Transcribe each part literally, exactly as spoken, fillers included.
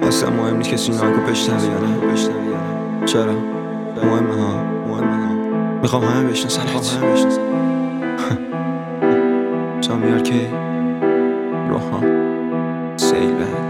اصلا مهم نیست کسی این آهنگو بشنوه یا نه. چرا؟ مهمه ها مهمه ها میخوام همه بشنسن سامیار کی روحان سیلند.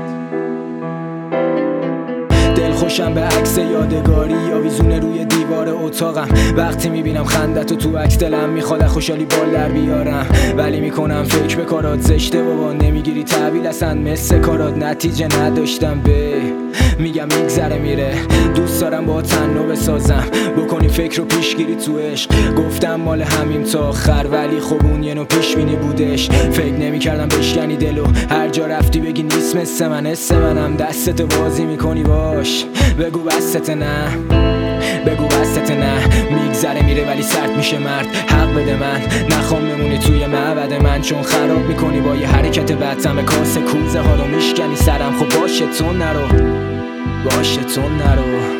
دل خوشم به عکس یادگاری آویزونه روی دیوار اتاقم. وقتی میبینم خندتو تو عکس دلم میخواد خوشحالی بال در بیارم، ولی میکنم فکر به کارات زشته بابا. نمیگیری تحویل اصلا مثل کارات، نتیجه نداشتم به میگم میگذره میره. دوست دارم با تنو بسازم، بکنی فکر و پیشگیری تو عشق. گفتم مال همیم تا آخر، ولی خب اون یه نوع پیش بینی بودش. فکر نمیکردم بشکنی دلو، هر جا رفتی بگی نیست مثل من. اسم منم دستت بازی میکنی باش، بگو بستت نه بگو بستت نه. میگذره میره ولی سرد میشه مرد. حق بده من نخوام بمونی توی معبد من، چون خراب میکنی با یه حرکت بدتم کاسه کوزه ها رو میشکنی سرم. خب باشه تو نرو باشه تو نرو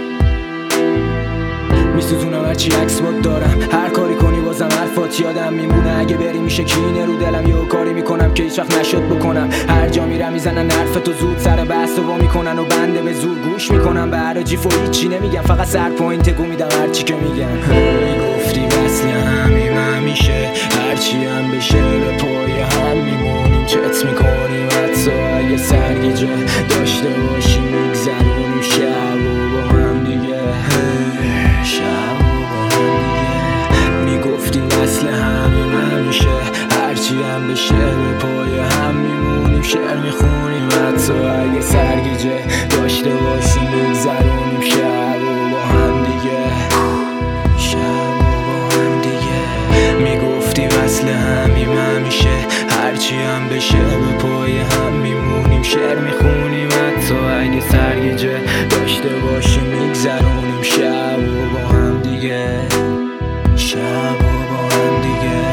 میسوزونم هرچی عکس بود دارم. هر کاری کنی بازم حرفات یادم میمونه. اگه بری میشه کینه رو دلم، یه کاری میکنم که هیچ وقت نشد بکنم. هر جا میرم میزنن حرفتو زود سر بحث و وا میکنن و بنده به زور گوش میکنم. به هر جیف و هیچی نمیگم، فقط سر پایین تکو میدم هرچی که میگم. میگفتی وصل همیم همیشه، هرچی هم بشه به پای هم میمونیم. چت میکنیم حتی اگه سرگیجه داشته باشیم. میگذرونیم شب و با هم دیگه شب و با هم دیگه. میگفتی وصل همیم همیشه، هرچی هم بشه به پای هم میمونیم. شعر میخونیم حتی اگه سرگیجه داشته باشیم. میگذرونیم شب و با هم دیگه شب و با هم دیگه. میگفتی وصل همیم همیشه، هرچی هم بشه به پای هم میمونیم. شعر میخونیم حتی اگه سرگیجه داشته باشیم. میگذرونیم شب و با هم دیگه شب و با هم دیگه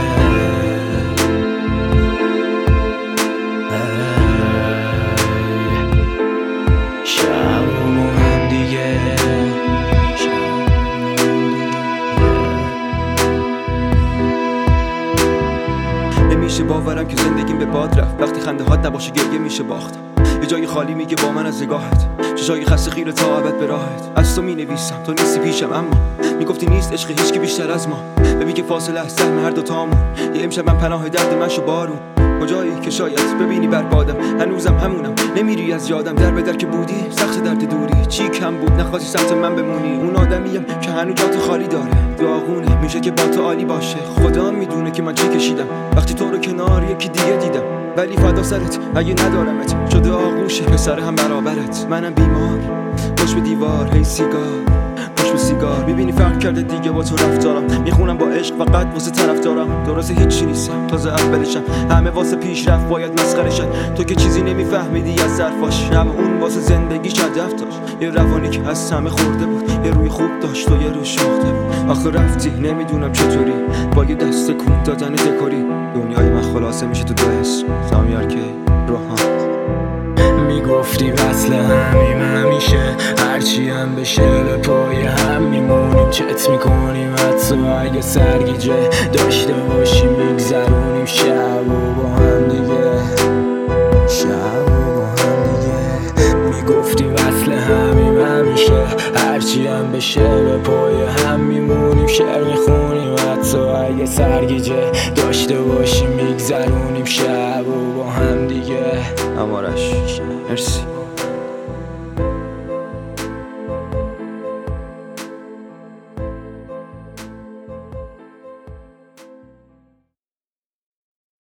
شب و با هم دیگه نمیشه باورم که زندگیم به باد رفت. وقتی خنده هات نباشه گریه میشه باخت. یه جای خالی میگه با من از نگاهت، چشای خسته خیره تا ابد به راهت. از تو مینویسم تو نیستی پیشم، اما میگفتی نیست عشق هیچکی بیشتر از ما. ببین که فاصله از سهم هر دوتامون. یه امشبم پناه درد من شو بارون. کجایی که شاید ببینی بربادم، هنوزم همونم نمیری از یادم. در به در که بودی سخت درد دوری، چی کم بود نخواستی سمت من بمونی. اون آدمیم که هنوز جات خالی داره، داغونه میشه که با تو عالی باشه. خدا میدونه که من چی کشیدم وقتی تو رو کنار یکی دیگه دیدم. ولی فدا سرت اگه ندارمت، شده آغوشه پسر هم برابرت. منم بیمار پشت به دیوار، هی سیگار پشت به سیگار. میبینی فرق کرده دیگه با تو رفتارم. میخونم با عشق فقط واسه طرف دارم. درسته هیچی نیستم تازه اولشم، همه واسه پیشرفت باید مسخره شد. تو که چیزی نمیفهمیدی از ظرفاش، اما اون واسه زندگیش هدف داشت. یه روانی که از همه خورده بود، یه روی خوب داشت و یه روی شاخته بود. آخه رفتی نمیدونم چطوری، با یه دست کون دادن دکوری. دنیای من خلاصه میشه تو دو اسم، سامیار کی روحان. میگفتی وصل همیم همیشه، هرچی هم بشه به پای هم میمونیم. چت میکنیم حتی اگه سرگیجه داشته باشیم. میگذرونیم شب و با هم دیگه شب و با هم دیگه. میگفتی وصل همیم همیشه، هرچی هم بشه به پای هم میمونیم. شعر میخونیم حتی اگه سرگیجه داشته باشیم. میگذرونیم شب و با هم دیگه. امارش مرسی.